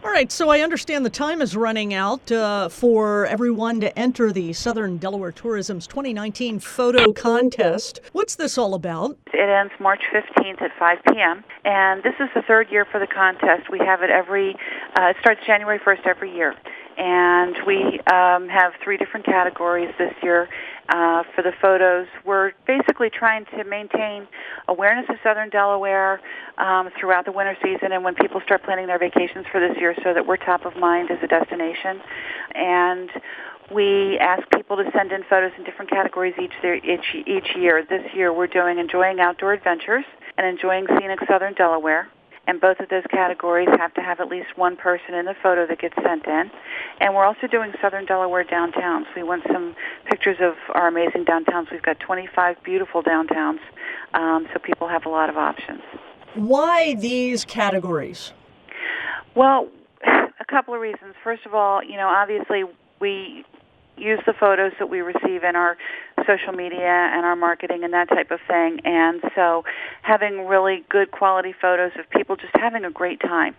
All right, so I understand the time is running out for everyone to enter the Southern Delaware Tourism's 2019 photo contest. What's this all about? It ends March 15th at 5 p.m., and this is the third year for the contest. We have it it starts January 1st every year, and we have three different categories this year. For the photos, we're basically trying to maintain awareness of Southern Delaware throughout the winter season and when people start planning their vacations for this year so that we're top of mind as a destination. And we ask people to send in photos in different categories each year. This year we're doing enjoying outdoor adventures and enjoying scenic Southern Delaware. And both of those categories have to have at least one person in the photo that gets sent in. And we're also doing Southern Delaware downtowns. We want some pictures of our amazing downtowns. We've got 25 beautiful downtowns, so people have a lot of options. Why these categories? Well, a couple of reasons. First of all, obviously we use the photos that we receive in our social media and our marketing and that type of thing. And so having really good quality photos of people just having a great time.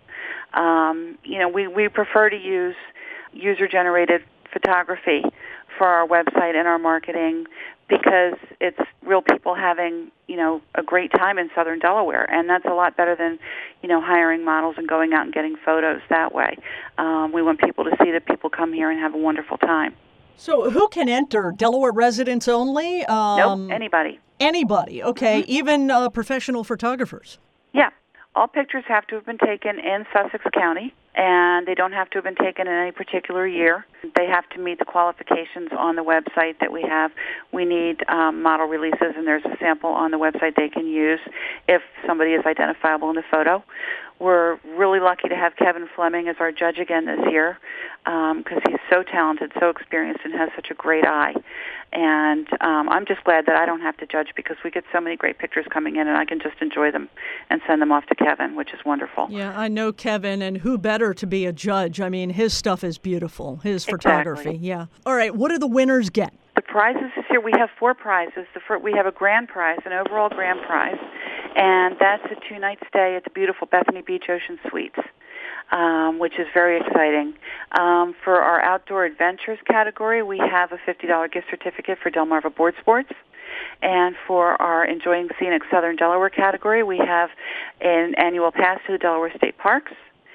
We prefer to use user-generated photography for our website and our marketing because it's real people having, a great time in Southern Delaware. And that's a lot better than, hiring models and going out and getting photos that way. We want people to see that people come here and have a wonderful time. So who can enter? Delaware residents only? Nope, anybody. Anybody, okay. Mm-hmm. Even professional photographers? Yeah. All pictures have to have been taken in Sussex County, and they don't have to have been taken in any particular year. They have to meet the qualifications on the website that we have. We need model releases, and there's a sample on the website they can use if somebody is identifiable in the photo. We're really lucky to have Kevin Fleming as our judge again this year because he's so talented, so experienced, and has such a great eye. And I'm just glad that I don't have to judge because we get so many great pictures coming in, and I can just enjoy them and send them off to Kevin, which is wonderful. Yeah, I know Kevin, and who better to be a judge? I mean, his stuff is beautiful, his photography. Exactly. Yeah. All right, what do the winners get? The prizes this year, we have 4 prizes. We have a grand prize, an overall grand prize, and that's a 2-night stay at the beautiful Bethany Beach Ocean Suites, which is very exciting. For our outdoor adventures category, we have a $50 gift certificate for Delmarva Board Sports. And for our Enjoying Scenic Southern Delaware category, we have an annual pass to the Delaware State Parks.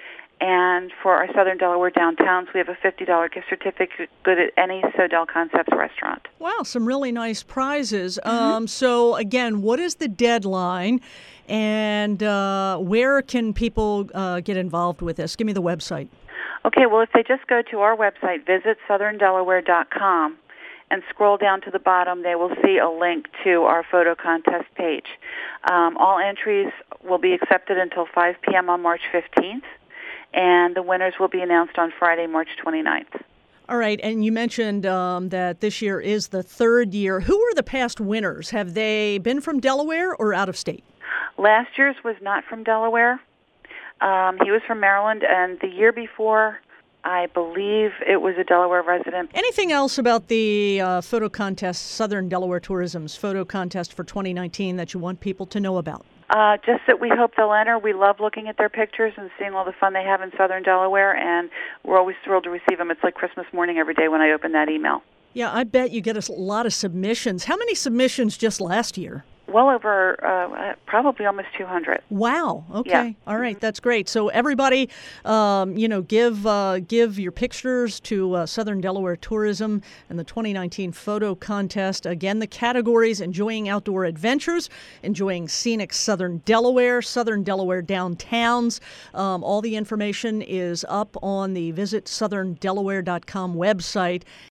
And for our Southern Delaware downtowns, we have a $50 gift certificate good at any Sodell Concepts restaurant. Wow, some really nice prizes. Mm-hmm. So, again, what is the deadline, and where can people get involved with this? Give me the website. Okay, well, if they just go to our website, visit southerndelaware.com, and scroll down to the bottom, they will see a link to our photo contest page. All entries will be accepted until 5 p.m. on March 15th. And the winners will be announced on Friday, March 29th. All right, and you mentioned that this year is the third year. Who were the past winners? Have they been from Delaware or out of state? Last year's was not from Delaware. He was from Maryland, and the year before, I believe it was a Delaware resident. Anything else about the photo contest, Southern Delaware Tourism's photo contest for 2019 that you want people to know about? Just that we hope they'll enter. We love looking at their pictures and seeing all the fun they have in Southern Delaware, and we're always thrilled to receive them. It's like Christmas morning every day when I open that email. Yeah, I bet you get a lot of submissions. How many submissions just last year? Well over probably almost 200. Wow. Okay. Yeah. All right. That's great. So everybody, give your pictures to Southern Delaware Tourism and the 2019 photo contest. Again, the categories: enjoying outdoor adventures, enjoying scenic Southern Delaware downtowns. All the information is up on the Visit SouthernDelaware.com website.